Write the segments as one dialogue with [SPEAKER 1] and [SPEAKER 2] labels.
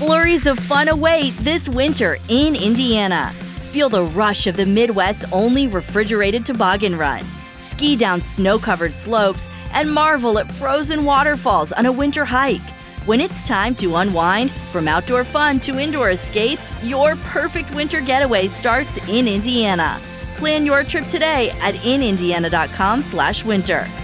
[SPEAKER 1] Flurries of fun await this winter in Indiana. Feel the rush of the Midwest's only refrigerated toboggan run. Ski down snow-covered slopes and marvel at frozen waterfalls on a winter hike. When it's time to unwind, from outdoor fun to indoor escapes, your perfect winter getaway starts in Indiana. Plan your trip today at inindiana.com/winter.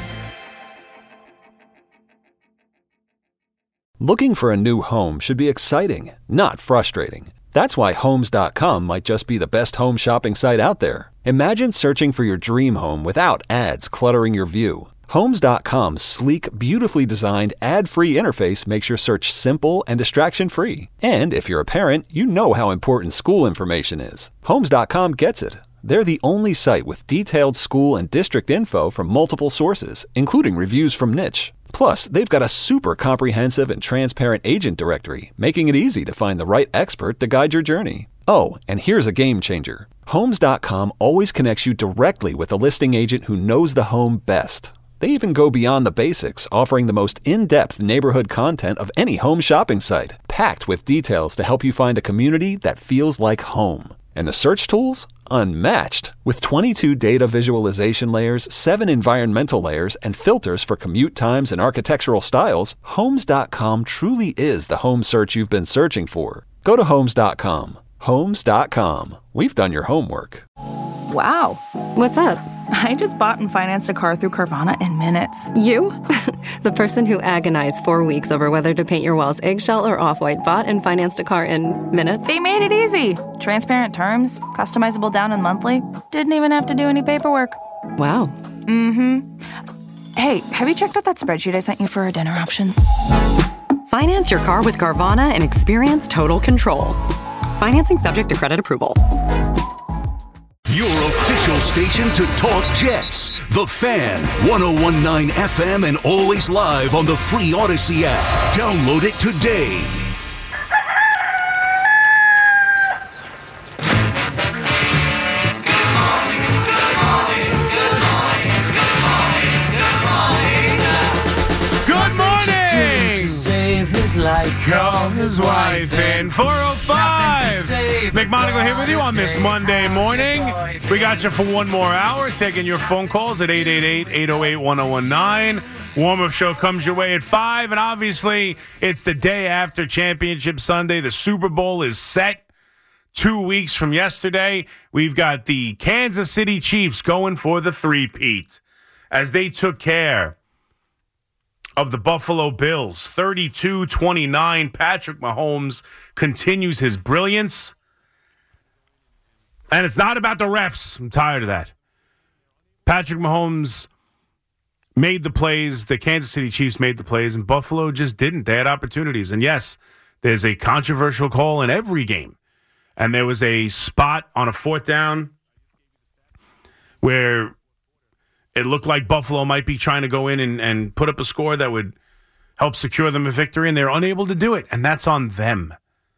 [SPEAKER 2] Looking for a new home should be exciting, not frustrating. That's why Homes.com might just be the best home shopping site out there. Imagine searching for your dream home without ads cluttering your view. Homes.com's sleek, beautifully designed, ad-free interface makes your search simple and distraction-free. And if you're a parent, you know how important school information is. Homes.com gets it. They're the only site with detailed school and district info from multiple sources, including reviews from Niche. Plus, they've got a super comprehensive and transparent agent directory, making it easy to find the right expert to guide your journey. Oh, and here's a game changer. Homes.com always connects you directly with a listing agent who knows the home best. They even go beyond the basics, offering the most in-depth neighborhood content of any home shopping site, packed with details to help you find a community that feels like home. And the search tools? Unmatched. With 22 data visualization layers, 7 environmental layers, and filters for commute times and architectural styles, Homes.com truly is the home search you've been searching for. Go to Homes.com. Homes.com. We've done your homework.
[SPEAKER 3] Wow.
[SPEAKER 4] What's up?
[SPEAKER 3] I just bought and financed a car through Carvana in minutes.
[SPEAKER 4] You? The person who agonized 4 weeks over whether to paint your walls eggshell or off-white bought and financed a car in minutes?
[SPEAKER 3] They made it easy. Transparent terms, customizable down and monthly. Didn't even have to do any paperwork.
[SPEAKER 4] Wow.
[SPEAKER 3] Mm-hmm. Hey, have you checked out that spreadsheet I sent you for our dinner options?
[SPEAKER 5] Finance your car with Carvana and experience total control. Financing subject to credit approval.
[SPEAKER 6] Your official station to talk Jets. The Fan, 101.9 FM and always live on the free Odyssey app. Download it today.
[SPEAKER 7] Call his wife in 405. McMonagle here with you on this Monday morning. We got you for one more hour, taking your phone calls at 888-808-1019. Warm-up show comes your way at 5, and obviously it's the day after Championship Sunday. The Super Bowl is set 2 weeks from yesterday. We've got the Kansas City Chiefs going for the three-peat as they took care of the Buffalo Bills, 32-29. Patrick Mahomes continues his brilliance. And it's not about the refs. I'm tired of that. Patrick Mahomes made the plays. The Kansas City Chiefs made the plays, and Buffalo just didn't. They had opportunities. And yes, there's a controversial call in every game. And there was a spot on a fourth down where it looked like Buffalo might be trying to go in and put up a score that would help secure them a victory, and they're unable to do it, and that's on them.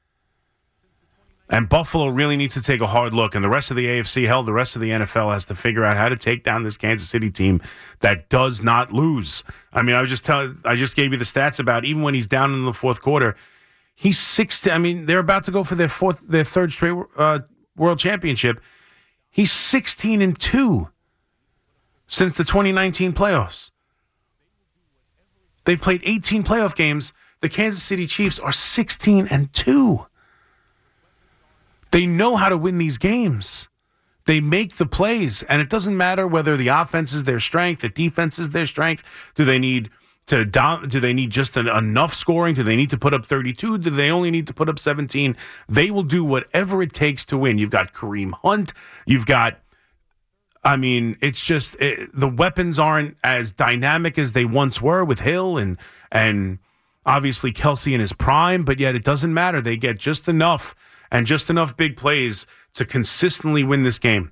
[SPEAKER 7] And Buffalo really needs to take a hard look, and the rest of the AFC, hell, the rest of the NFL has to figure out how to take down this Kansas City team that does not lose. I mean, I just gave you the stats about even when he's down in the fourth quarter, he's 60. I mean, they're about to go for their third straight world championship. He's 16-2. Since the 2019 playoffs. They've played 18 playoff games. The Kansas City Chiefs are 16-2. They know how to win these games. They make the plays, and it doesn't matter whether the offense is their strength, the defense is their strength. Do they need just enough scoring? Do they need to put up 32? Do they only need to put up 17? They will do whatever it takes to win. You've got Kareem Hunt. You've got it's just the weapons aren't as dynamic as they once were with Hill and obviously Kelsey in his prime, but yet it doesn't matter. They get just enough and just enough big plays to consistently win this game.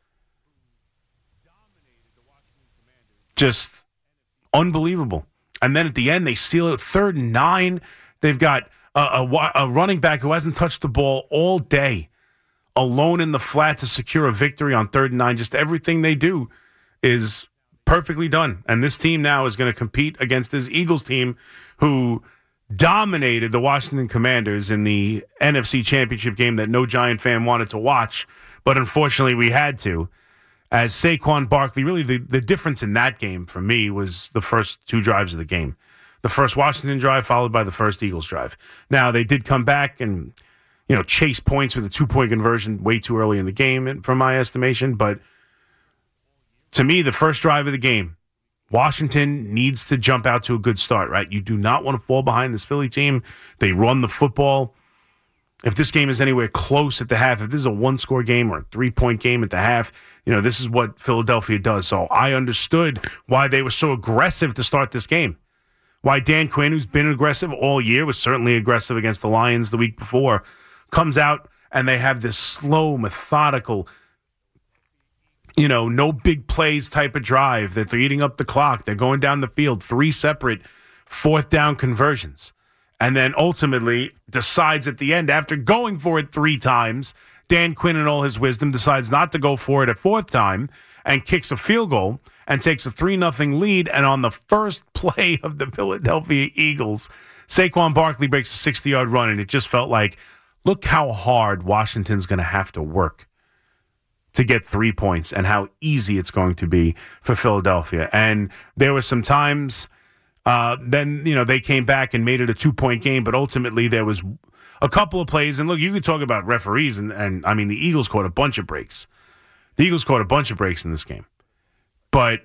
[SPEAKER 7] Just unbelievable. And then at the end, they seal it 3rd and 9. They've got a running back who hasn't touched the ball all day, alone in the flat to secure a victory on 3rd and 9. Just everything they do is perfectly done. And this team now is going to compete against this Eagles team who dominated the Washington Commanders in the NFC Championship game that no Giant fan wanted to watch, but unfortunately we had to. As Saquon Barkley, really the difference in that game for me was the first 2 drives of the game. The first Washington drive followed by the first Eagles drive. Now, they did come back and, chase points with a 2-point conversion way too early in the game, from my estimation. But to me, the first drive of the game, Washington needs to jump out to a good start, right? You do not want to fall behind this Philly team. They run the football. If this game is anywhere close at the half, if this is a 1-score game or a 3-point game at the half, this is what Philadelphia does. So I understood why they were so aggressive to start this game. Why Dan Quinn, who's been aggressive all year, was certainly aggressive against the Lions the week before, comes out and they have this slow, methodical, no big plays type of drive that they're eating up the clock. They're going down the field, 3 separate 4th down conversions. And then ultimately decides at the end, after going for it 3 times, Dan Quinn in all his wisdom decides not to go for it a 4th time and kicks a field goal and takes a 3-0 lead. And on the first play of the Philadelphia Eagles, Saquon Barkley breaks a 60-yard run, and it just felt like, look how hard Washington's going to have to work to get 3 points and how easy it's going to be for Philadelphia. And there were some times then, they came back and made it a 2-point game, but ultimately there was a couple of plays. And look, you could talk about referees, and I mean, the Eagles caught a bunch of breaks. The Eagles caught a bunch of breaks in this game. But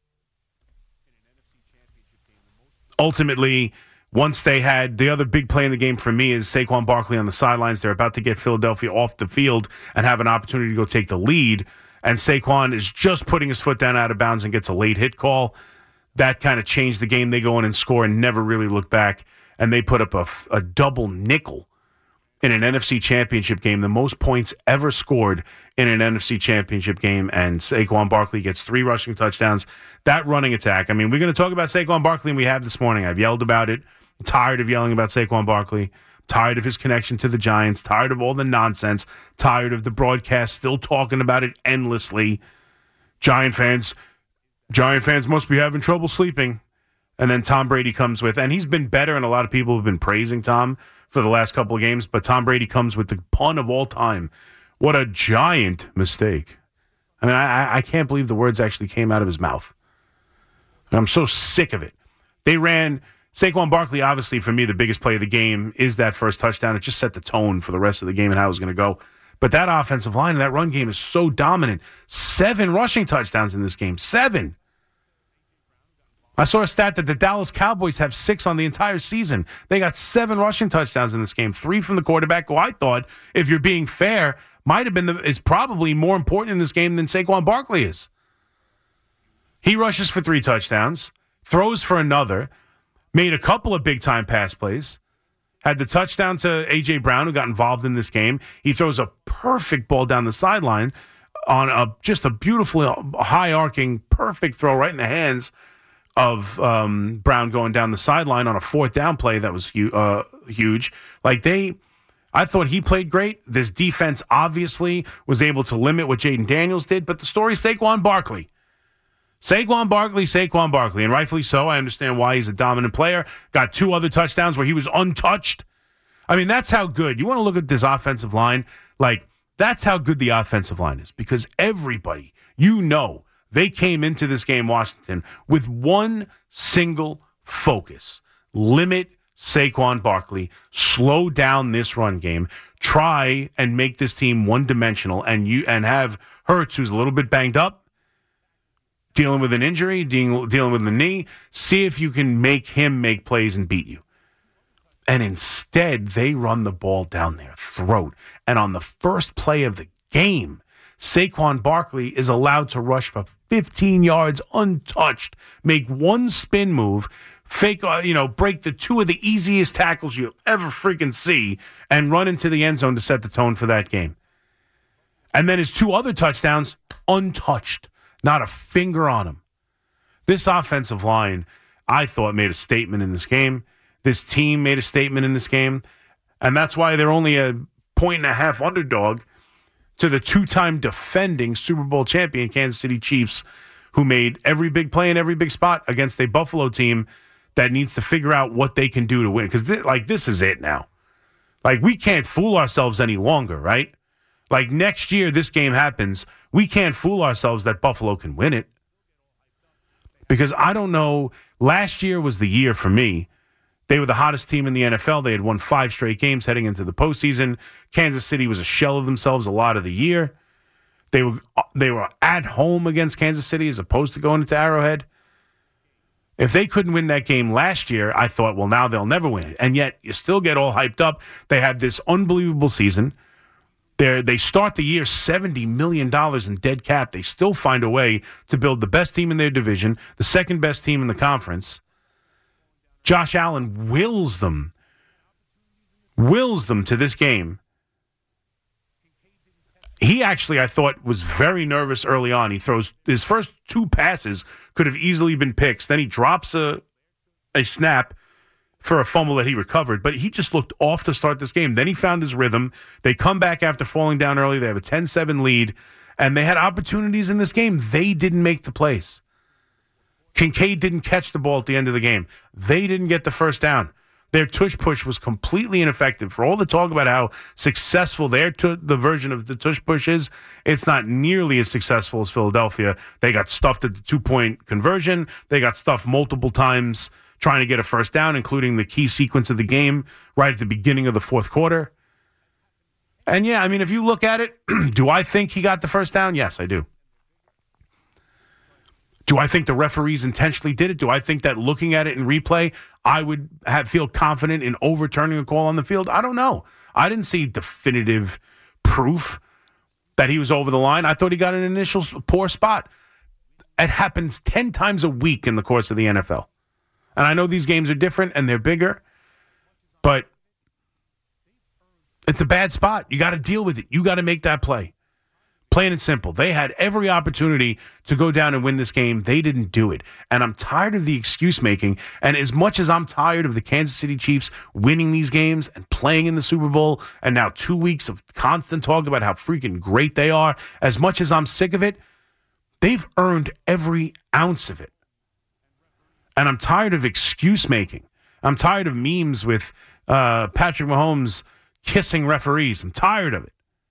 [SPEAKER 7] ultimately, once they had the other big play in the game for me is Saquon Barkley on the sidelines. They're about to get Philadelphia off the field and have an opportunity to go take the lead. And Saquon is just putting his foot down out of bounds and gets a late hit call. That kind of changed the game. They go in and score and never really look back. And they put up a double nickel in an NFC Championship game, the most points ever scored in an NFC Championship game. And Saquon Barkley gets 3 rushing touchdowns. That running attack, I mean, we're going to talk about Saquon Barkley, and we have this morning. I've yelled about it. I'm tired of yelling about Saquon Barkley. Tired of his connection to the Giants. Tired of all the nonsense. Tired of the broadcast still talking about it endlessly. Giant fans must be having trouble sleeping. And then Tom Brady comes with, and he's been better, and a lot of people have been praising Tom for the last couple of games, but Tom Brady comes with the pun of all time. What a giant mistake. I mean, I can't believe the words actually came out of his mouth. And I'm so sick of it. They ran Saquon Barkley, obviously, for me, the biggest play of the game is that first touchdown. It just set the tone for the rest of the game and how it was going to go. But that offensive line and that run game is so dominant. 7 rushing touchdowns in this game. 7. I saw a stat that the Dallas Cowboys have 6 on the entire season. They got 7 rushing touchdowns in this game, 3 from the quarterback, who I thought, if you're being fair, might have been is probably more important in this game than Saquon Barkley is. He rushes for 3 touchdowns, throws for another, made a couple of big-time pass plays, had the touchdown to A.J. Brown, who got involved in this game. He throws a perfect ball down the sideline on just a beautiful, high-arcing, perfect throw right in the hands of Brown going down the sideline on a 4th down play that was huge. I thought he played great. This defense obviously was able to limit what Jaden Daniels did, but the story is Saquon Barkley. Saquon Barkley, and rightfully so. I understand why he's a dominant player. Got 2 other touchdowns where he was untouched. I mean, that's how good. You want to look at this offensive line? That's how good the offensive line is, because everybody, they came into this game, Washington, with one single focus. Limit Saquon Barkley, slow down this run game, try and make this team one-dimensional, and have Hurts, who's a little bit banged up, dealing with an injury, dealing with the knee, see if you can make him make plays and beat you. And instead, they run the ball down their throat. And on the first play of the game, Saquon Barkley is allowed to rush for 15 yards untouched, make one spin move, break the 2 of the easiest tackles you'll ever freaking see, and run into the end zone to set the tone for that game. And then his 2 other touchdowns, untouched. Not a finger on him. This offensive line, I thought, made a statement in this game. This team made a statement in this game. And that's why they're only a 1.5 underdog to the 2-time defending Super Bowl champion Kansas City Chiefs, who made every big play in every big spot against a Buffalo team that needs to figure out what they can do to win. Because, this is it now. Like, we can't fool ourselves any longer, right? Like, next year this game happens, we can't fool ourselves that Buffalo can win it. Because I don't know, last year was the year for me. They were the hottest team in the NFL. They had won 5 straight games heading into the postseason. Kansas City was a shell of themselves a lot of the year. They were at home against Kansas City as opposed to going into Arrowhead. If they couldn't win that game last year, I thought, well, now they'll never win it. And yet you still get all hyped up. They had this unbelievable season. They start the year $70 million in dead cap. They still find a way to build the best team in their division, the second best team in the conference. Josh Allen wills them to this game. He actually, I thought, was very nervous early on. He throws his first 2 passes could have easily been picks. Then he drops a snap for a fumble that he recovered, but he just looked off to start this game. Then he found his rhythm. They come back after falling down early. They have a 10-7 lead, and they had opportunities in this game. They didn't make the plays. Kincaid didn't catch the ball at the end of the game. They didn't get the first down. Their tush push was completely ineffective. For all the talk about how successful the version of the tush push is, it's not nearly as successful as Philadelphia. They got stuffed at the 2-point conversion. They got stuffed multiple times trying to get a first down, including the key sequence of the game right at the beginning of the fourth quarter. And yeah, I mean, if you look at it, do I think he got the first down? Yes, I do. Do I think the referees intentionally did it? Do I think that looking at it in replay, I would feel confident in overturning a call on the field? I don't know. I didn't see definitive proof that he was over the line. I thought he got an initial poor spot. It happens 10 times a week in the course of the NFL. And I know these games are different and they're bigger, but it's a bad spot. You got to deal with it. You got to make that play. Plain and simple. They had every opportunity to go down and win this game. They didn't do it. And I'm tired of the excuse making. And as much as I'm tired of the Kansas City Chiefs winning these games and playing in the Super Bowl, and now 2 weeks of constant talk about how freaking great they are, as much as I'm sick of it, they've earned every ounce of it. And I'm tired of excuse making. I'm tired of memes with Patrick Mahomes kissing referees. I'm tired of it.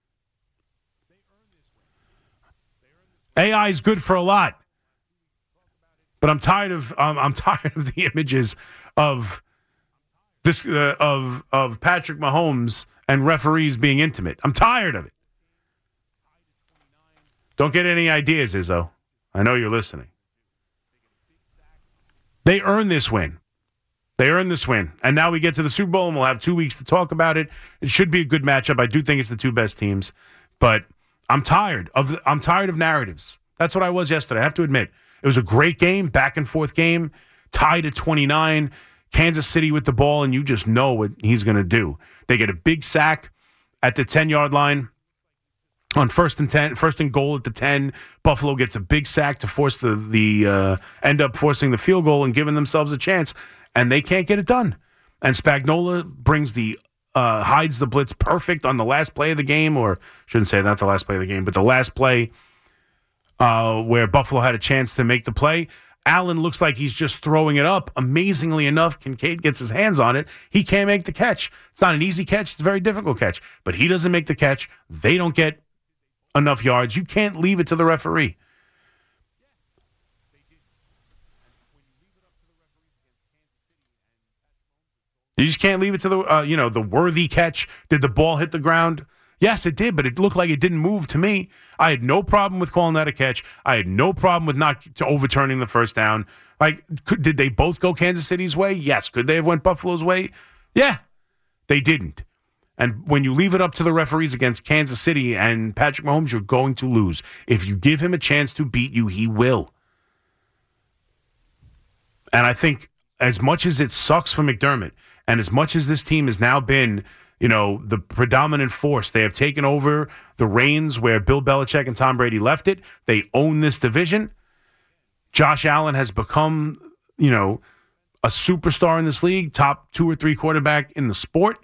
[SPEAKER 7] AI is good for a lot, but I'm tired of the images of this of Patrick Mahomes and referees being intimate. I'm tired of it. Don't get any ideas, Izzo. I know you're listening. They earned this win. They earned this win, and now we get to the Super Bowl, and we'll have 2 weeks to talk about it. It should be a good matchup. I do think it's the 2 best teams, but I'm tired of narratives. That's what I was yesterday. I have to admit. It was a great game, back and forth game, tied at 29. Kansas City with the ball, and you just know what he's going to do. They get a big sack at the 10-yard line on first and goal at the 10. Buffalo gets a big sack to force the end up forcing the field goal and giving themselves a chance, and they can't get it done. And Spagnuolo brings hides the blitz perfect on the last play of the game, or shouldn't say not the last play of the game, but the last play where Buffalo had a chance to make the play. Allen looks like he's just throwing it up. Amazingly enough, Kincaid gets his hands on it. He can't make the catch. It's not an easy catch. It's a very difficult catch. But he doesn't make the catch. They don't get enough yards. You can't leave it to the referee. You just can't leave it to the worthy catch. Did the ball hit the ground? Yes, it did, but it looked like it didn't move to me. I had no problem with calling that a catch. I had no problem with not overturning the first down. Did they both go Kansas City's way? Yes. Could they have went Buffalo's way? Yeah. They didn't. And when you leave it up to the referees against Kansas City and Patrick Mahomes, you're going to lose. If you give him a chance to beat you, he will. And I think as much as it sucks for McDermott, and as much as this team has now been, the predominant force, they have taken over the reins where Bill Belichick and Tom Brady left it. They own this division. Josh Allen has become, a superstar in this league, top 2 or 3 quarterback in the sport.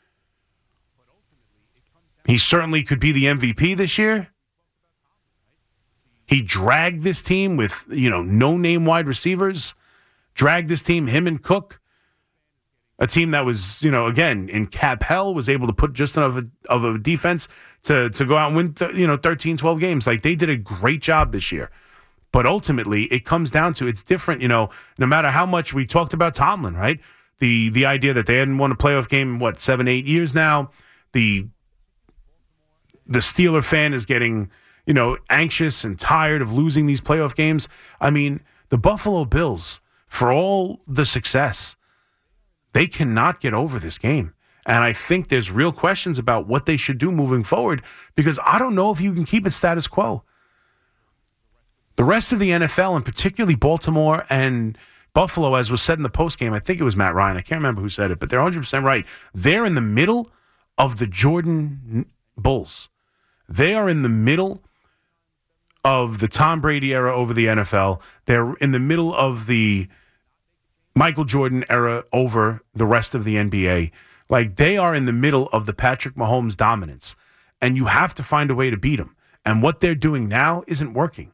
[SPEAKER 7] He certainly could be the MVP this year. He dragged this team with, no-name wide receivers. dragged this team, him and Cook, a team that was, again, in cap hell, was able to put just enough of a defense to go out and win, 13, 12 games. Like, they did a great job this year. But ultimately, it comes down to, it's different, no matter how much we talked about Tomlin, right? The idea that they hadn't won a playoff game in, 7, 8 years now. The Steeler fan is getting, anxious and tired of losing these playoff games. I mean, the Buffalo Bills, for all the success, they cannot get over this game. And I think there's real questions about what they should do moving forward, because I don't know if you can keep it status quo. The rest of the NFL, and particularly Baltimore and Buffalo, as was said in the postgame, I think it was Matt Ryan, I can't remember who said it, but they're 100% right. They're in the middle of the Jordan Bulls. They are in the middle of the Tom Brady era over the NFL. They're in the middle of the Michael Jordan era over the rest of the NBA. Like, they are in the middle of the Patrick Mahomes dominance, and you have to find a way to beat them. And what they're doing now isn't working.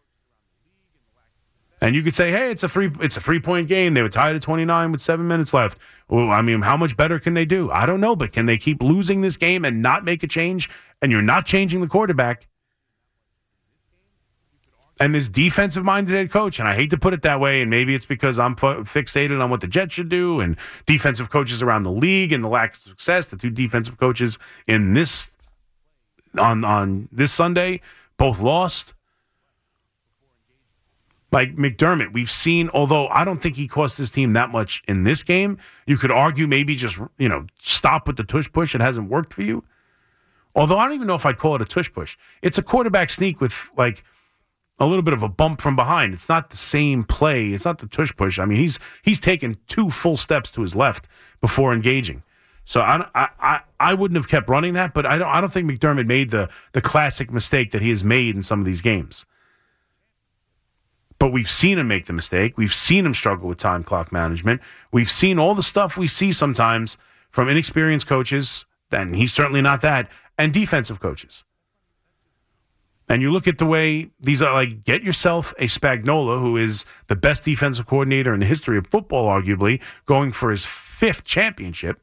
[SPEAKER 7] And you could say, hey, it's a 3-point game. They were tied at 29 with 7 minutes left. Well, I mean, how much better can they do? I don't know, but can they keep losing this game and not make a change? And you're not changing the quarterback. And this defensive-minded head coach, and I hate to put it that way, and maybe it's because I'm fixated on what the Jets should do, and defensive coaches around the league and the lack of success. The two defensive coaches in this on this Sunday both lost. Like McDermott, we've seen, although I don't think he cost his team that much in this game, you could argue maybe just, stop with the tush push. It hasn't worked for you. Although I don't even know if I'd call it a tush push. It's a quarterback sneak with, a little bit of a bump from behind. It's not the same play. It's not the tush push. I mean, he's taken 2 full steps to his left before engaging. So I wouldn't have kept running that, but I don't think McDermott made the classic mistake that he has made in some of these games. But we've seen him make the mistake. We've seen him struggle with time clock management. We've seen all the stuff we see sometimes from inexperienced coaches, and he's certainly not that, and defensive coaches. And you look at the way these are, get yourself a Spagnuolo, who is the best defensive coordinator in the history of football, arguably, going for his 5th championship.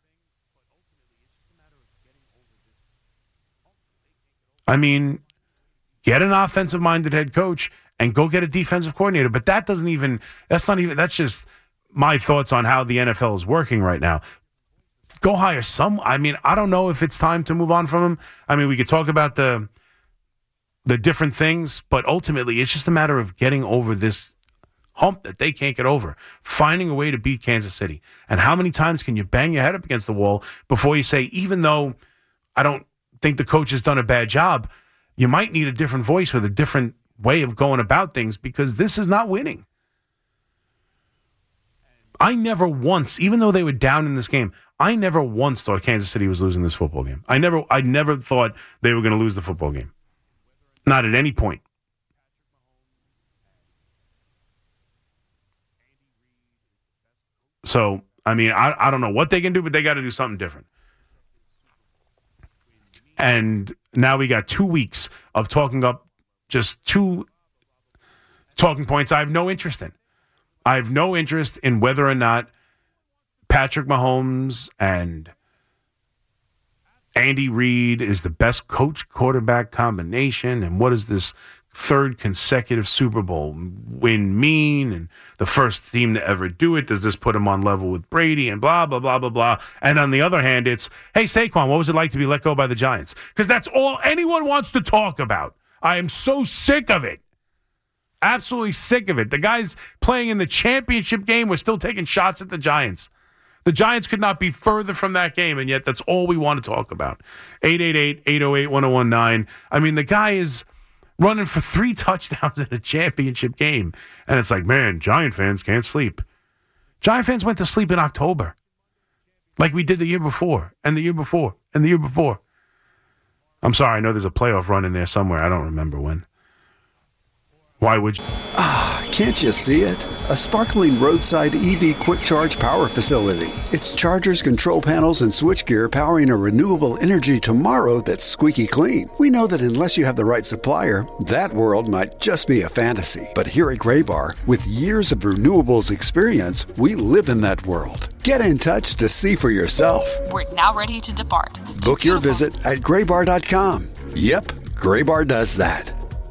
[SPEAKER 7] I mean, get an offensive-minded head coach and go get a defensive coordinator. But that's just my thoughts on how the NFL is working right now. Go hire I don't know if it's time to move on from him. I mean, we could talk about the different things, but ultimately it's just a matter of getting over this hump that they can't get over, finding a way to beat Kansas City. And how many times can you bang your head up against the wall before you say, even though I don't think the coach has done a bad job, you might need a different voice with a different way of going about things, because this is not winning. I never once, even though they were down in this game, I never once thought Kansas City was losing this football game. I never thought they were going to lose the football game. Not at any point. So, I mean, I don't know what they can do, but they got to do something different. And now we got 2 weeks of talking up just 2 talking points I have no interest in. I have no interest in whether or not Patrick Mahomes and Andy Reid is the best coach-quarterback combination, and what does this 3rd consecutive Super Bowl win mean, and the first team to ever do it, does this put him on level with Brady, and blah, blah, blah, blah, blah. And on the other hand, it's, hey, Saquon, what was it like to be let go by the Giants? Because that's all anyone wants to talk about. I am so sick of it. Absolutely sick of it. The guys playing in the championship game were still taking shots at the Giants. The Giants could not be further from that game, and yet that's all we want to talk about. 888-808-1019. I mean, the guy is running for 3 touchdowns in a championship game, and it's like, man, Giant fans can't sleep. Giant fans went to sleep in October, like we did the year before, and the year before, and the year before. I'm sorry, I know there's a playoff run in there somewhere. I don't remember when. Why would you?
[SPEAKER 8] Can't you see it? A sparkling roadside EV quick charge power facility. It's chargers, control panels, and switchgear powering a renewable energy tomorrow that's squeaky clean. We know that unless you have the right supplier, that world might just be a fantasy. But here at Graybar, with years of renewables experience, we live in that world. Get in touch to see for yourself.
[SPEAKER 9] We're now ready to depart.
[SPEAKER 8] Book your visit at graybar.com. Yep, Graybar does that.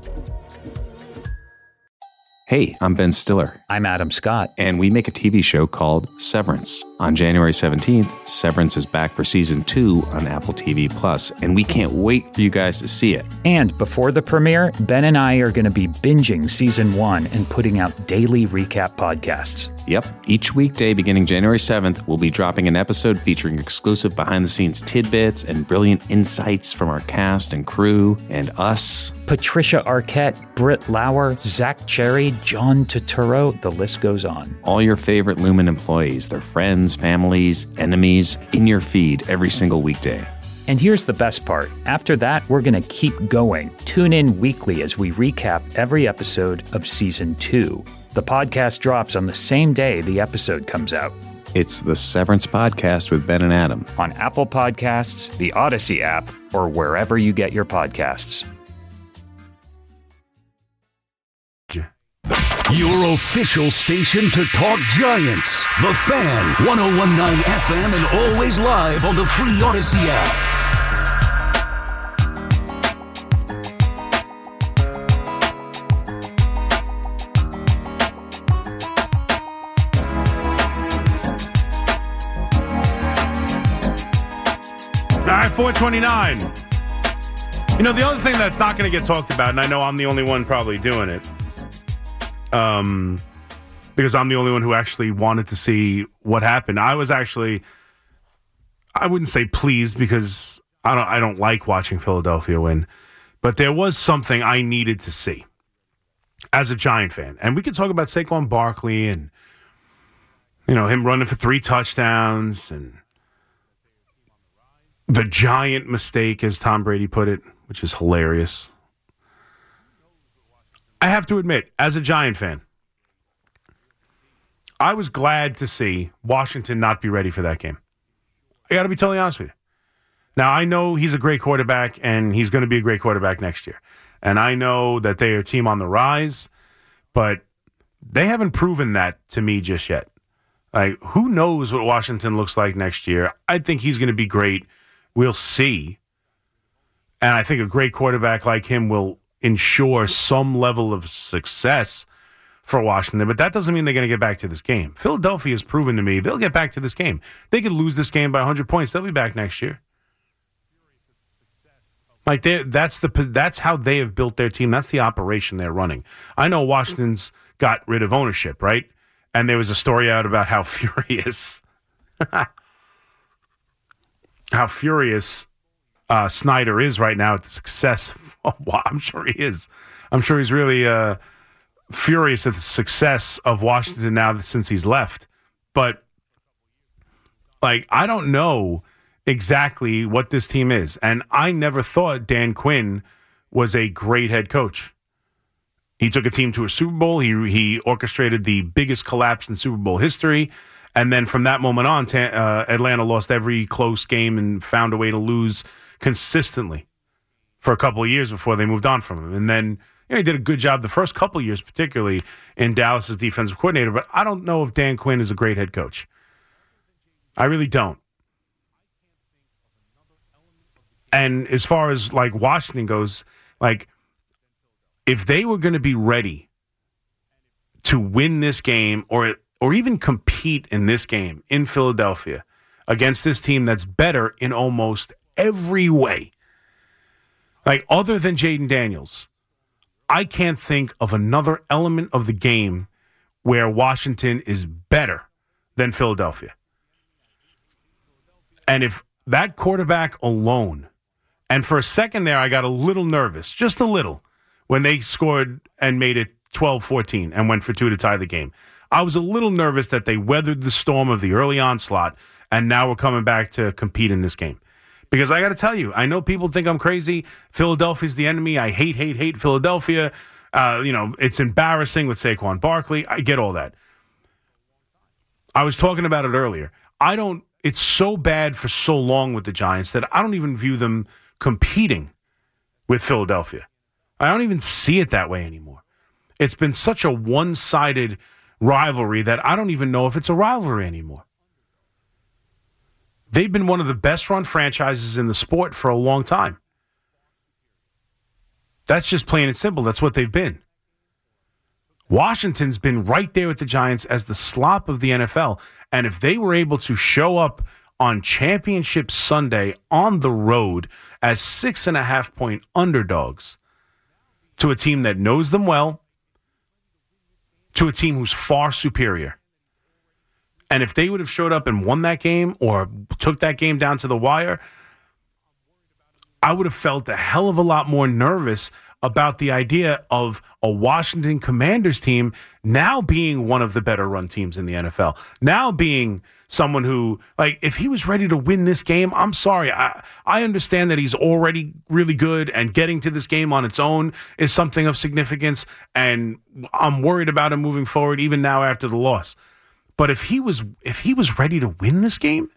[SPEAKER 10] Hey, I'm Ben Stiller.
[SPEAKER 11] I'm Adam Scott.
[SPEAKER 10] And we make a TV show called Severance. On January 17th, Severance is back for season 2 on Apple TV+, and we can't wait for you guys to see it.
[SPEAKER 11] And before the premiere, Ben and I are going to be binging season 1 and putting out daily recap podcasts.
[SPEAKER 10] Yep. Each weekday beginning January 7th, we'll be dropping an episode featuring exclusive behind-the-scenes tidbits and brilliant insights from our cast and crew and us.
[SPEAKER 11] Patricia Arquette, Britt Lauer, Zach Cherry, John Turturro, the list goes on.
[SPEAKER 10] All your favorite Lumen employees, their friends, families, enemies, in your feed every single weekday.
[SPEAKER 11] And here's the best part. After that, we're going to keep going. Tune in weekly as we recap every episode of Season 2. The podcast drops on the same day the episode comes out.
[SPEAKER 10] It's the Severance Podcast with Ben and Adam.
[SPEAKER 11] On Apple Podcasts, the Odyssey app, or wherever you get your podcasts.
[SPEAKER 6] Your official station to talk Giants. The Fan, 101.9 FM, and always live on the free Odyssey app.
[SPEAKER 7] All right, 429. You know, the other thing that's not going to get talked about, and I know I'm the only one probably doing it, because I'm the only one who actually wanted to see what happened. I was actually, I wouldn't say pleased because I don't like watching Philadelphia win, but there was something I needed to see as a Giant fan. And we could talk about Saquon Barkley and, you know, him running for 3 touchdowns and the giant mistake, as Tom Brady put it, which is hilarious. I have to admit, as a Giant fan, I was glad to see Washington not be ready for that game. I got to be totally honest with you. Now, I know he's a great quarterback, and he's going to be a great quarterback next year. And I know that they are a team on the rise, but they haven't proven that to me just yet. Like, who knows what Washington looks like next year? I think he's going to be great. We'll see. And I think a great quarterback like him will ensure some level of success for Washington, but that doesn't mean they're going to get back to this game. Philadelphia has proven to me they'll get back to this game. They could lose this game by 100 points. They'll be back next year. Like that's how they have built their team. That's the operation they're running. I know Washington's got rid of ownership, right? And there was a story out about how furious Snyder is right now at the success. Oh, I'm sure he is. I'm sure he's really furious at the success of Washington now since he's left. But, like, I don't know exactly what this team is. And I never thought Dan Quinn was a great head coach. He took a team to a Super Bowl. He orchestrated the biggest collapse in Super Bowl history. And then from that moment on, Atlanta lost every close game and found a way to lose consistently for a couple of years before they moved on from him. And then he did a good job the first couple of years, particularly in Dallas as defensive coordinator. But I don't know if Dan Quinn is a great head coach. I really don't. And as far as, like, Washington goes, like, if they were going to be ready to win this game or even compete in this game in Philadelphia against this team that's better in almost every way, like, other than Jaden Daniels, I can't think of another element of the game where Washington is better than Philadelphia. And if that quarterback alone, and for a second there I got a little nervous, just a little, when they scored and made it 12-14 and went for 2 to tie the game. I was a little nervous that they weathered the storm of the early onslaught and now we're coming back to compete in this game. Because I got to tell you, I know people think I'm crazy. Philadelphia's the enemy. I hate Philadelphia. It's embarrassing with Saquon Barkley. I get all that. I was talking about it earlier. It's so bad for so long with the Giants that I don't even view them competing with Philadelphia. I don't even see it that way anymore. It's been such a one-sided rivalry that I don't even know if it's a rivalry anymore. They've been one of the best-run franchises in the sport for a long time. That's just plain and simple. That's what they've been. Washington's been right there with the Giants as the slop of the NFL. And if they were able to show up on Championship Sunday on the road as 6.5-point underdogs to a team that knows them well, to a team who's far superior, and if they would have showed up and won that game or took that game down to the wire, I would have felt a hell of a lot more nervous about the idea of a Washington Commanders team now being one of the better run teams in the NFL. Now being someone who, like, if he was ready to win this game, I'm sorry. I understand that he's already really good, and getting to this game on its own is something of significance, and I'm worried about him moving forward even now after the loss. But if he was ready to win this game,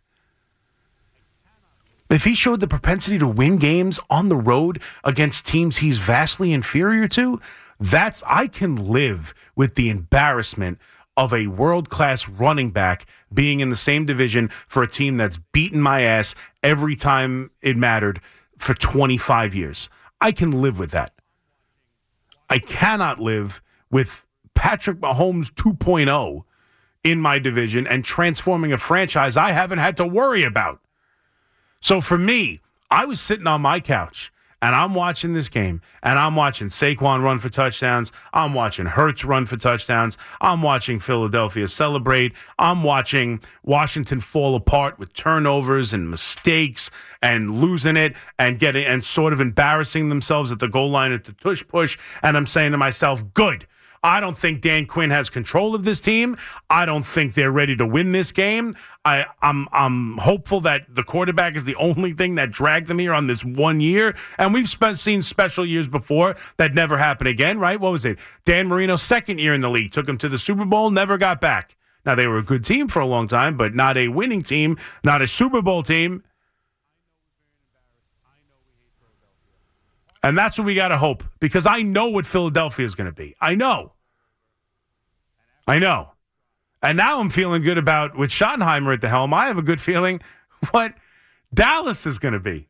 [SPEAKER 7] if he showed the propensity to win games on the road against teams he's vastly inferior to, I can live with the embarrassment of a world-class running back being in the same division for a team that's beaten my ass every time it mattered for 25 years. I can live with that. I cannot live with Patrick Mahomes 2.0 in my division and transforming a franchise I haven't had to worry about. So for me, I was sitting on my couch, and I'm watching this game, and I'm watching Saquon run for touchdowns. I'm watching Hurts run for touchdowns. I'm watching Philadelphia celebrate. I'm watching Washington fall apart with turnovers and mistakes and losing it and sort of embarrassing themselves at the goal line at the tush push. And I'm saying to myself, good. I don't think Dan Quinn has control of this team. I don't think they're ready to win this game. I'm hopeful that the quarterback is the only thing that dragged them here on this 1 year. And we've seen special years before that never happen again, right? What was it? Dan Marino's second year in the league took them to the Super Bowl, never got back. Now, they were a good team for a long time, but not a winning team, not a Super Bowl team. And that's what we got to hope, because I know what Philadelphia is going to be. I know. And now I'm feeling good about, with Schottenheimer at the helm, I have a good feeling what Dallas is going to be.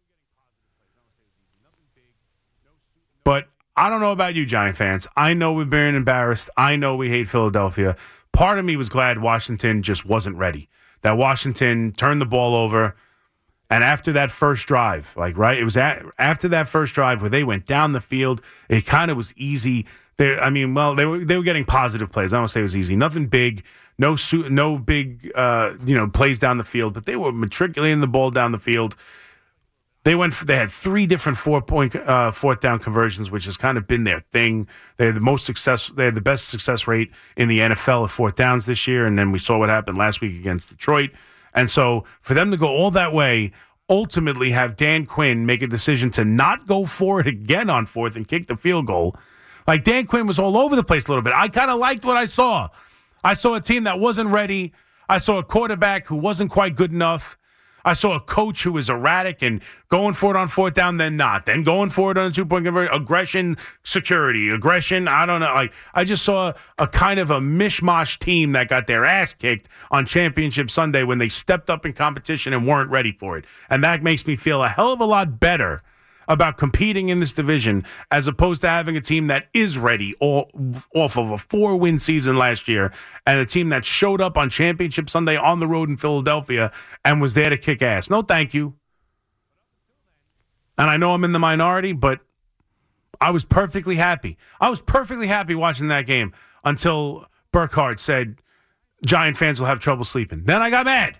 [SPEAKER 7] But I don't know about you, Giant fans. I know we've been embarrassed. I know we hate Philadelphia. Part of me was glad Washington just wasn't ready. That Washington turned the ball over. And after that first drive, it was after that first drive where they went down the field, it kind of was easy. They were getting positive plays. I don't say it was easy. Nothing big, no big plays down the field, but they were matriculating the ball down the field. They had 3 different fourth down conversions, which has kind of been their thing. They had the best success rate in the NFL of fourth downs this year, and then we saw what happened last week against Detroit. And so for them to go all that way, ultimately have Dan Quinn make a decision to not go for it again on fourth and kick the field goal. Like, Dan Quinn was all over the place a little bit. I kind of liked what I saw. I saw a team that wasn't ready. I saw a quarterback who wasn't quite good enough. I saw a coach who was erratic and going for it on fourth down, then not. Then going for it on a 2-point conversion. Aggression, security, aggression. I don't know. I just saw a kind of a mishmash team that got their ass kicked on Championship Sunday when they stepped up in competition and weren't ready for it. And that makes me feel a hell of a lot better about competing in this division as opposed to having a team that is ready off of a 4-win season last year and a team that showed up on Championship Sunday on the road in Philadelphia and was there to kick ass. No, thank you. And I know I'm in the minority, but I was perfectly happy. I was perfectly happy watching that game until Burkhardt said Giant fans will have trouble sleeping. Then I got mad.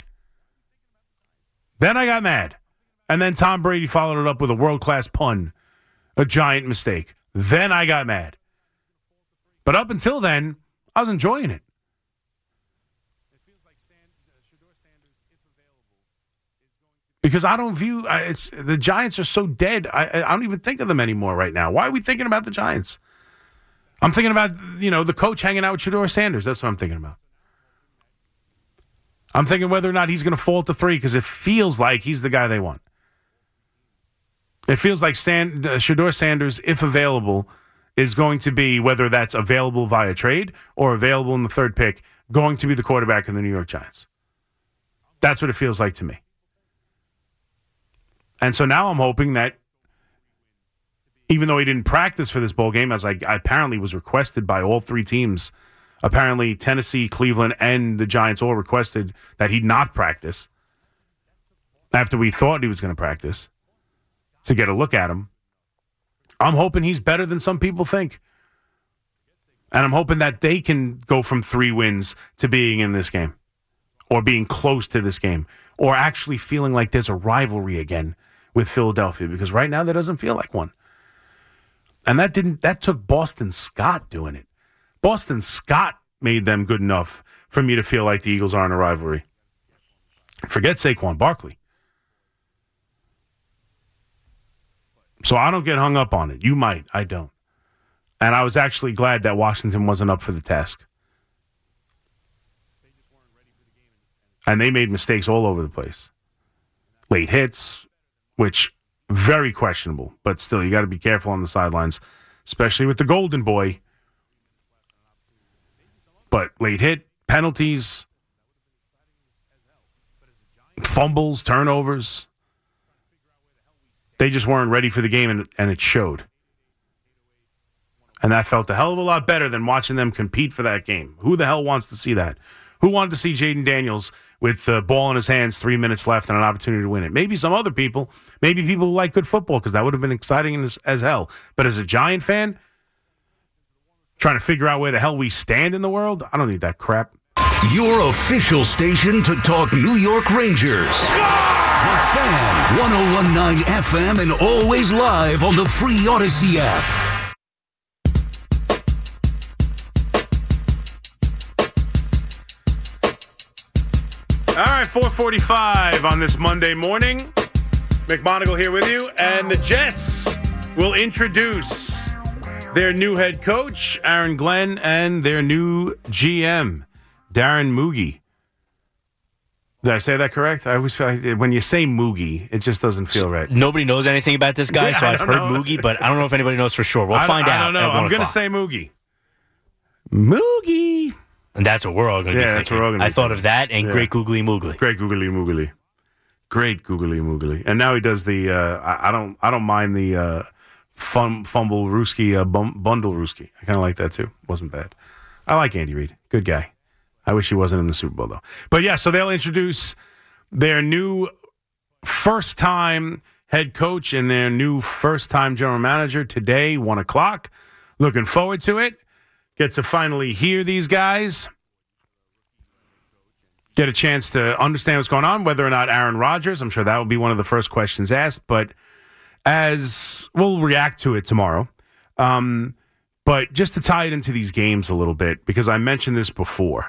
[SPEAKER 7] And then Tom Brady followed it up with a world-class pun, a giant mistake. Then I got mad. But up until then, I was enjoying it. Because I don't view the Giants are so dead. I don't even think of them anymore right now. Why are we thinking about the Giants? I'm thinking about, the coach hanging out with Shedeur Sanders. That's what I'm thinking about. I'm thinking whether or not he's going to fall to 3 because it feels like he's the guy they want. It feels like Shedeur Sanders, if available, is going to be, whether that's available via trade or available in the 3rd pick, going to be the quarterback of the New York Giants. That's what it feels like to me. And so now I'm hoping that, even though he didn't practice for this bowl game, as I apparently was requested by all 3 teams, apparently Tennessee, Cleveland, and the Giants all requested that he not practice after we thought he was going to practice to get a look at him. I'm hoping he's better than some people think. And I'm hoping that they can go from 3 wins to being in this game or being close to this game or actually feeling like there's a rivalry again with Philadelphia, because right now there doesn't feel like one. And that took Boston Scott doing it. Boston Scott made them good enough for me to feel like the Eagles are in a rivalry. Forget Saquon Barkley. So I don't get hung up on it. You might. I don't. And I was actually glad that Washington wasn't up for the task. And they made mistakes all over the place. Late hits, which very questionable, but still, you got to be careful on the sidelines, especially with the Golden Boy. But late hit, penalties, fumbles, turnovers. They just weren't ready for the game, and it showed. And that felt a hell of a lot better than watching them compete for that game. Who the hell wants to see that? Who wanted to see Jaden Daniels with the ball in his hands, 3 minutes left, and an opportunity to win it? Maybe some other people. Maybe people who like good football, because that would have been exciting as hell. But as a Giant fan, trying to figure out where the hell we stand in the world, I don't need that crap.
[SPEAKER 6] Your official station to talk New York Rangers. The Fan, 101.9 FM, and always live on the free Odyssey app.
[SPEAKER 7] All right, 4:45 on this Monday morning. McMonagle here with you. And the Jets will introduce their new head coach, Aaron Glenn, and their new GM, Darren Moogie. Did I say that correct? I always feel like when you say Moogie, it just doesn't feel right.
[SPEAKER 12] Nobody knows anything about this guy, so I've heard Moogie, but I don't know if anybody knows for sure. We'll find out.
[SPEAKER 7] I don't know. I'm going to say Moogie. Moogie.
[SPEAKER 12] And that's what we're all going to be thinking.
[SPEAKER 7] That's what we're all going to be
[SPEAKER 12] I thought of that and Great Googly Moogly.
[SPEAKER 7] Great Googly Moogly. Great Googly Moogly. And now he does the, I don't mind the fumble Ruski, bundle Ruski. I kind of like that too. Wasn't bad. I like Andy Reid. Good guy. I wish he wasn't in the Super Bowl though. But yeah, so they'll introduce their new first-time head coach and their new first-time general manager today, 1 o'clock. Looking forward to it. Get to finally hear these guys. Get a chance to understand what's going on, whether or not Aaron Rodgers, I'm sure that will be one of the first questions asked, but as we'll react to it tomorrow. But just to tie it into these games a little bit, because I mentioned this before.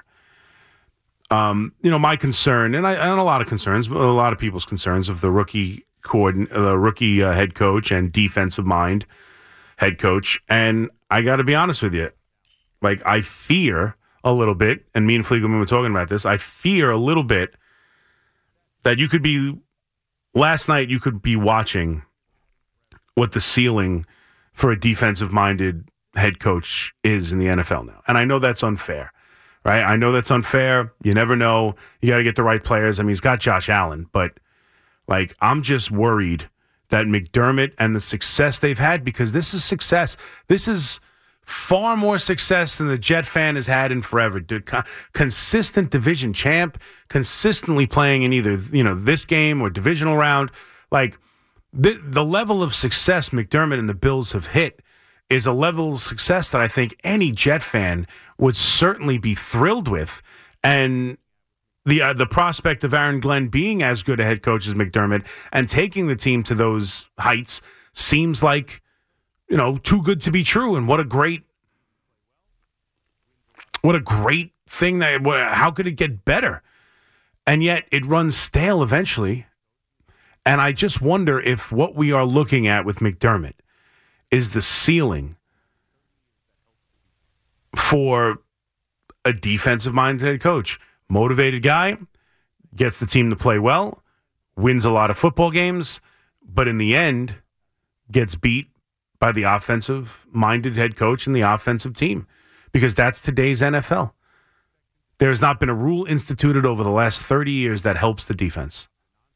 [SPEAKER 7] My concern, and a lot of concerns, a lot of people's concerns of the rookie head coach and defensive mind head coach. And I got to be honest with you. Like, I fear a little bit, and me and Fliegelman were talking about this, I fear a little bit that last night you could be watching what the ceiling for a defensive-minded head coach is in the NFL now. And I know that's unfair, right? I know that's unfair. You never know. You got to get the right players. I mean, he's got Josh Allen, but, I'm just worried that McDermott and the success they've had, because this is success. This is far more success than the Jet fan has had in forever. Consistent division champ, consistently playing in either, this game or divisional round. The level of success McDermott and the Bills have hit is a level of success that I think any Jet fan would certainly be thrilled with. And the prospect of Aaron Glenn being as good a head coach as McDermott and taking the team to those heights seems like, too good to be true. And what a great thing how could it get better? And yet it runs stale eventually. And I just wonder if what we are looking at with McDermott is the ceiling for a defensive-minded head coach. Motivated guy, gets the team to play well, wins a lot of football games, but in the end gets beat by the offensive-minded head coach and the offensive team, because that's today's NFL. There's not been a rule instituted over the last 30 years that helps the defense.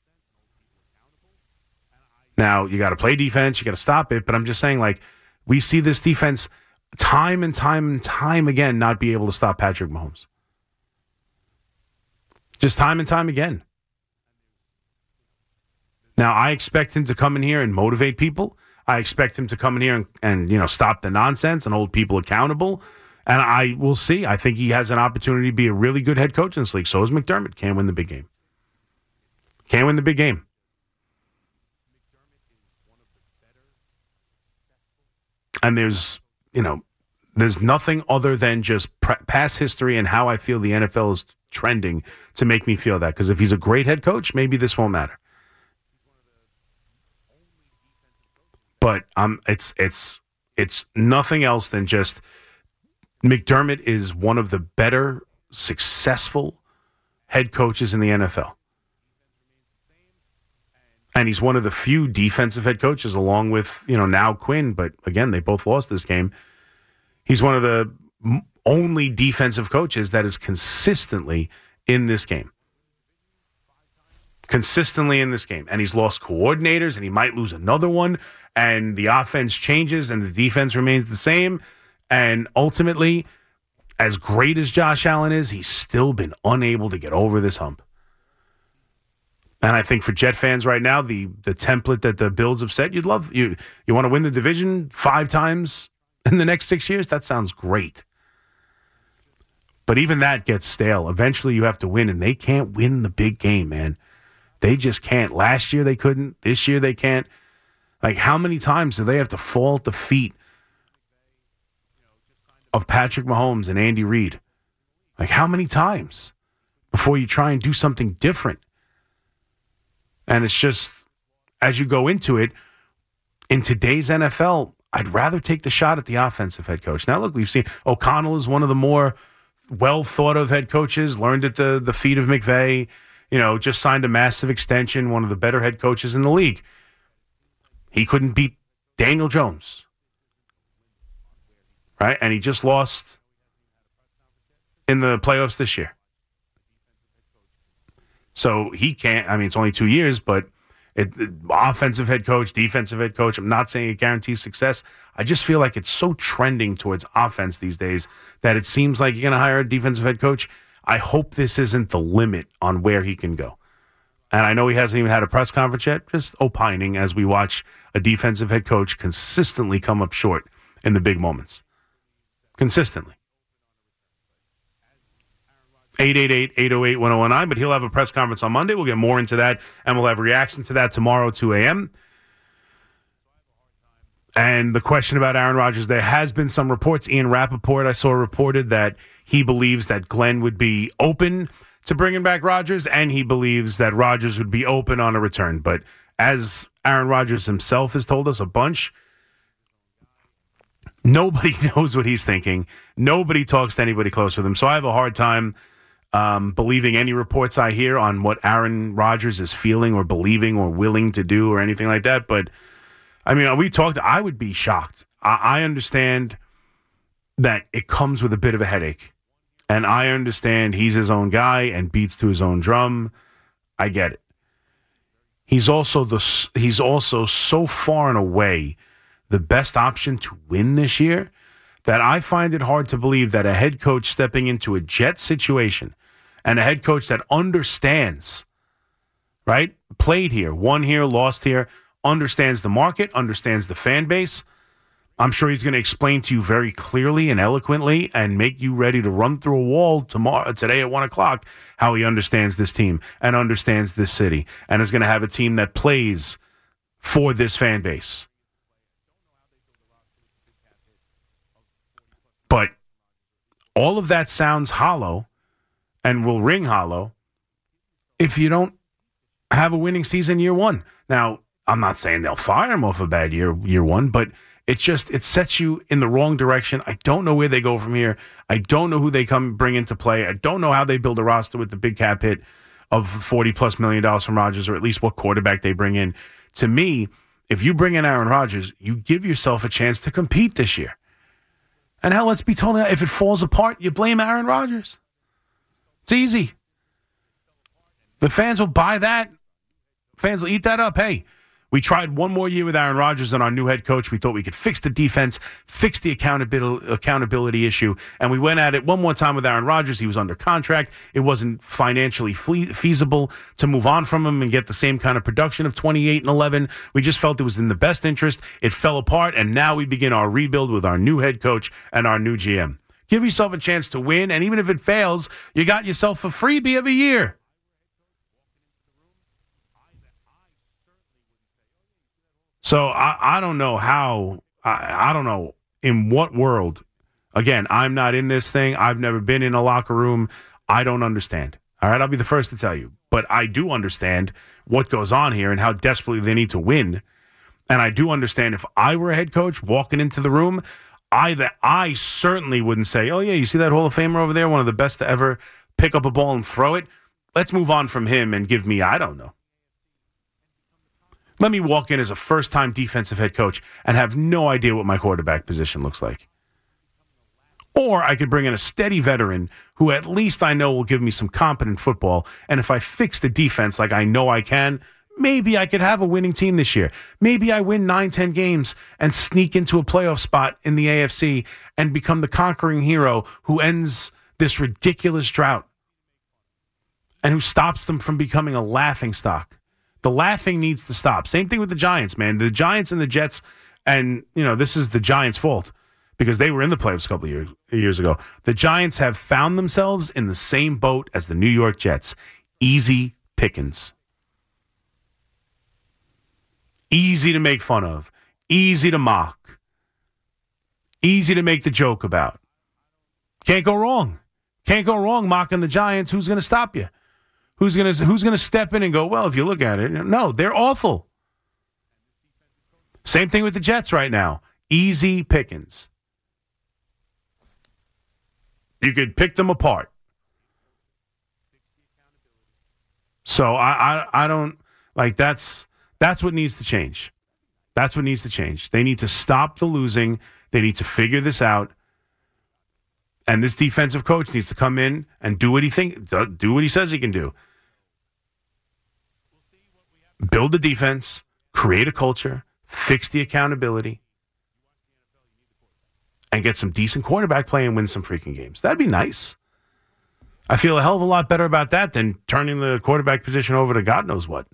[SPEAKER 7] Now, you got to play defense, you got to stop it, but I'm just saying, like, we see this defense time and time and time again not be able to stop Patrick Mahomes. Just time and time again. Now, I expect him to come in here and motivate people. I expect him to come in here and stop the nonsense and hold people accountable. And I will see. I think he has an opportunity to be a really good head coach in this league. So is McDermott. Can't win the big game. Can't win the big game. And there's nothing other than just past history and how I feel the NFL is trending to make me feel that. Because if he's a great head coach, maybe this won't matter. But it's nothing else than just McDermott is one of the better successful head coaches in the NFL. And he's one of the few defensive head coaches, along with, now Quinn. But again, they both lost this game. He's one of the only defensive coaches that is consistently in this game. Consistently in this game. And he's lost coordinators, and he might lose another one. And the offense changes, and the defense remains the same. And ultimately, as great as Josh Allen is, he's still been unable to get over this hump. And I think for Jet fans right now, the template that the Bills have set, you want to win the division 5 times in the next 6 years? That sounds great. But even that gets stale. Eventually you have to win, and they can't win the big game, man. They just can't. Last year they couldn't. This year they can't. Like, how many times do they have to fall at the feet of Patrick Mahomes and Andy Reid? Like, how many times before you try and do something different? And it's just, as you go into it, in today's NFL, I'd rather take the shot at the offensive head coach. Now, look, we've seen O'Connell is one of the more well-thought-of head coaches, learned at the feet of McVay, just signed a massive extension, one of the better head coaches in the league. He couldn't beat Daniel Jones, right? And he just lost in the playoffs this year. So he can't, it's only 2 years, but offensive head coach, defensive head coach, I'm not saying it guarantees success. I just feel like it's so trending towards offense these days that it seems like you're going to hire a defensive head coach. I hope this isn't the limit on where he can go. And I know he hasn't even had a press conference yet, just opining as we watch a defensive head coach consistently come up short in the big moments. Consistently. 888-808-1019, but he'll have a press conference on Monday. We'll get more into that, and we'll have a reaction to that tomorrow, 2 a.m. And the question about Aaron Rodgers, there has been some reports. Ian Rappaport, I saw reported that he believes that Glenn would be open to bringing back Rodgers, and he believes that Rodgers would be open on a return. But as Aaron Rodgers himself has told us a bunch, nobody knows what he's thinking. Nobody talks to anybody close with him. So I have a hard time believing any reports I hear on what Aaron Rodgers is feeling or believing or willing to do or anything like that. But, I would be shocked. I understand that it comes with a bit of a headache. And I understand he's his own guy and beats to his own drum. I get it. He's also so far and away the best option to win this year that I find it hard to believe that a head coach stepping into a Jet situation and a head coach that understands, right? Played here, won here, lost here, understands the market, understands the fan base. I'm sure he's going to explain to you very clearly and eloquently and make you ready to run through a wall today at 1 o'clock how he understands this team and understands this city and is going to have a team that plays for this fan base. But all of that sounds hollow and will ring hollow if you don't have a winning season year one. Now, I'm not saying they'll fire him off a bad year one, but It sets you in the wrong direction. I don't know where they go from here. I don't know who they bring into play. I don't know how they build a roster with the big cap hit of $40+ million from Rodgers, or at least what quarterback they bring in. To me, if you bring in Aaron Rodgers, you give yourself a chance to compete this year. And hell, let's be told, if it falls apart, you blame Aaron Rodgers. It's easy. The fans will buy that. Fans will eat that up. Hey, we tried one more year with Aaron Rodgers and our new head coach. We thought we could fix the defense, fix the accountability issue, and we went at it one more time with Aaron Rodgers. He was under contract. It wasn't financially feasible to move on from him and get the same kind of production of 28-11. We just felt it was in the best interest. It fell apart, and now we begin our rebuild with our new head coach and our new GM. Give yourself a chance to win, and even if it fails, you got yourself a freebie of a year. So I don't know how, I don't know in what world. Again, I'm not in this thing. I've never been in a locker room. I don't understand. All right, I'll be the first to tell you. But I do understand what goes on here and how desperately they need to win. And I do understand if I were a head coach walking into the room, I certainly wouldn't say, oh, yeah, you see that Hall of Famer over there, one of the best to ever pick up a ball and throw it? Let's move on from him and give me, I don't know. Let me walk in as a first-time defensive head coach and have no idea what my quarterback position looks like. Or I could bring in a steady veteran who at least I know will give me some competent football, and if I fix the defense like I know I can, maybe I could have a winning team this year. Maybe I win 9-10 games and sneak into a playoff spot in the AFC and become the conquering hero who ends this ridiculous drought and who stops them from becoming a laughingstock. The laughing needs to stop. Same thing with the Giants, man. The Giants and the Jets, and, this is the Giants' fault because they were in the playoffs a couple of years ago. The Giants have found themselves in the same boat as the New York Jets. Easy pickings. Easy to make fun of. Easy to mock. Easy to make the joke about. Can't go wrong. Can't go wrong mocking the Giants. Who's going to stop you? Who's gonna step in and go, well, if you look at it, no, they're awful. Same thing with the Jets right now. Easy pickings. You could pick them apart. So I don't like that's what needs to change. That's what needs to change. They need to stop the losing. They need to figure this out. And this defensive coach needs to come in and do what he says he can do. Build the defense, create a culture, fix the accountability, and get some decent quarterback play and win some freaking games. That'd be nice. I feel a hell of a lot better about that than turning the quarterback position over to God knows what.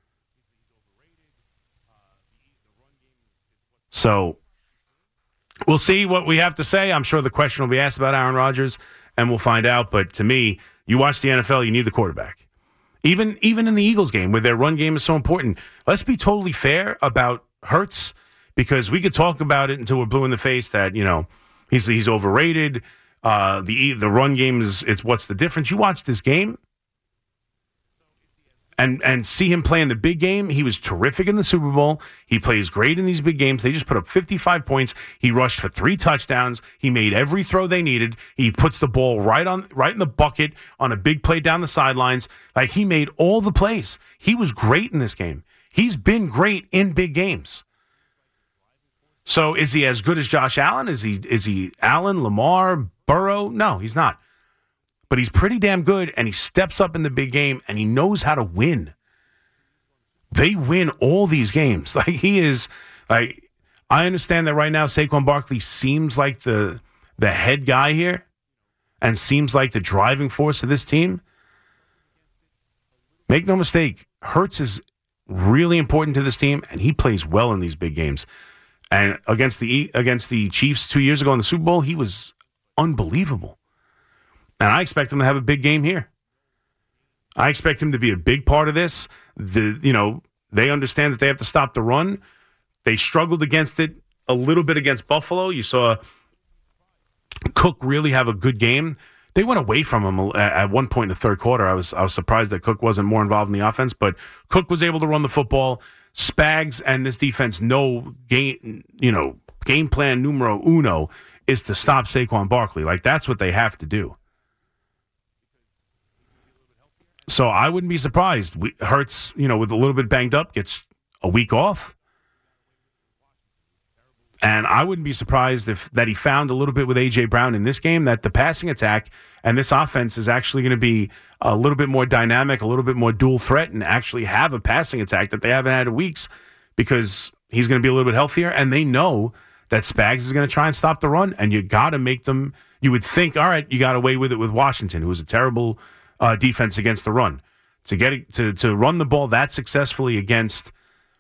[SPEAKER 7] So we'll see what we have to say. I'm sure the question will be asked about Aaron Rodgers, and we'll find out. But to me, you watch the NFL, you need the quarterback. Even in the Eagles game, where their run game is so important, let's be totally fair about Hurts, because we could talk about it until we're blue in the face that, he's overrated. The run game it's what's the difference? You watch this game and see him play in the big game. He was terrific in the Super Bowl. He plays great in these big games. They just put up 55 points. He rushed for 3 touchdowns. He made every throw they needed. He puts the ball right in the bucket on a big play down the sidelines. Like, he made all the plays. He was great in this game. He's been great in big games. So is he as good as Josh Allen? Is he Allen, Lamar, Burrow? No, he's not. But he's pretty damn good, and he steps up in the big game, and he knows how to win. They win all these games. Like, he is, I understand that right now Saquon Barkley seems like the head guy here and seems like the driving force of this team. Make no mistake, Hurts is really important to this team, and he plays well in these big games. And against the Chiefs 2 years ago in the Super Bowl, he was unbelievable. And I expect him to have a big game here. I expect him to be a big part of this. They understand that they have to stop the run. They struggled against it a little bit against Buffalo. You saw Cook really have a good game. They went away from him at one point in the third quarter. I was surprised that Cook wasn't more involved in the offense, but Cook was able to run the football. Spags and this defense know game plan numero uno is to stop Saquon Barkley. Like, that's what they have to do. So I wouldn't be surprised. Hurts, with a little bit banged up, gets a week off. And I wouldn't be surprised that he found a little bit with A.J. Brown in this game, that the passing attack and this offense is actually going to be a little bit more dynamic, a little bit more dual threat, and actually have a passing attack that they haven't had in weeks, because he's going to be a little bit healthier. And they know that Spags is going to try and stop the run, and you got to make them. You would think, all right, you got away with it with Washington, who was a terrible defense against the run. To run the ball that successfully against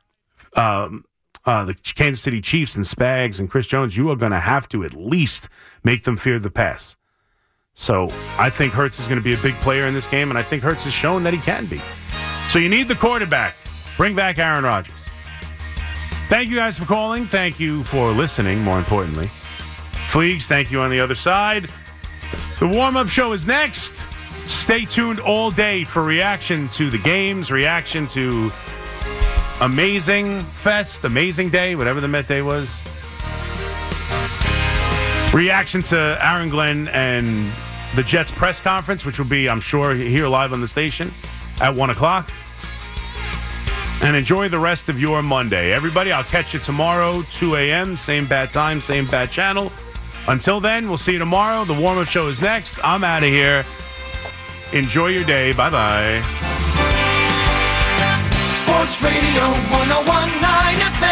[SPEAKER 7] the Kansas City Chiefs and Spags and Chris Jones, you are going to have to at least make them fear the pass. So I think Hurts is going to be a big player in this game, and I think Hurts has shown that he can be. So you need the quarterback. Bring back Aaron Rodgers. Thank you guys for calling. Thank you for listening, more importantly. Fleegs, thank you on the other side. The warm-up show is next. Stay tuned all day for reaction to the games, reaction to Amazing Fest, Amazing Day, whatever the Met Day was. Reaction to Aaron Glenn and the Jets press conference, which will be, I'm sure, here live on the station at 1 o'clock. And enjoy the rest of your Monday. Everybody, I'll catch you tomorrow, 2 a.m., same bad time, same bad channel. Until then, we'll see you tomorrow. The warm-up show is next. I'm out of here. Enjoy your day. Bye-bye.
[SPEAKER 13] Sports Radio 101.9 FM.